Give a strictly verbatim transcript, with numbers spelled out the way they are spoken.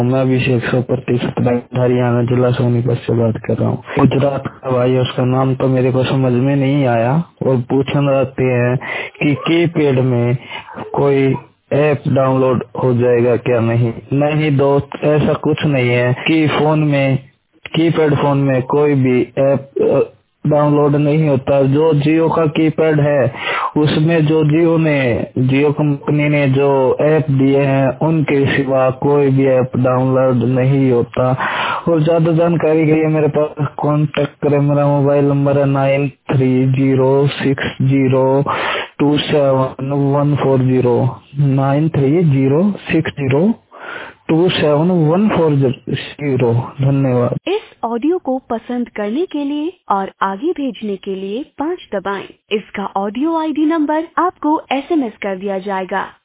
मैं अभिषेक सौ प्रतिशत हरियाणा जिला सोनीपत से बात कर रहा हूँ। गुजरात का भाई, उसका नाम तो मेरे को समझ में नहीं आया और पूछना चाहते हैं कि कीपैड में कोई ऐप डाउनलोड हो जाएगा क्या? नहीं नहीं दोस्त, ऐसा कुछ नहीं है कि फोन में कीपैड फोन में कोई भी ऐप डाउनलोड नहीं होता। जो जियो का कीपैड है उसमें जो जियो ने जियो कंपनी ने जो ऐप दिए हैं उनके सिवा कोई भी ऐप डाउनलोड नहीं होता। और ज्यादा जानकारी के लिए मेरे पास कांटेक्ट करें। मेरा मोबाइल नंबर है nine three zero six zero two seven one four zero nine three zero six zero two seven one four zero. धन्यवाद। इस ऑडियो को पसंद करने के लिए और आगे भेजने के लिए पाँच दबाएं। इसका ऑडियो आईडी नंबर आपको एसएमएस कर दिया जाएगा।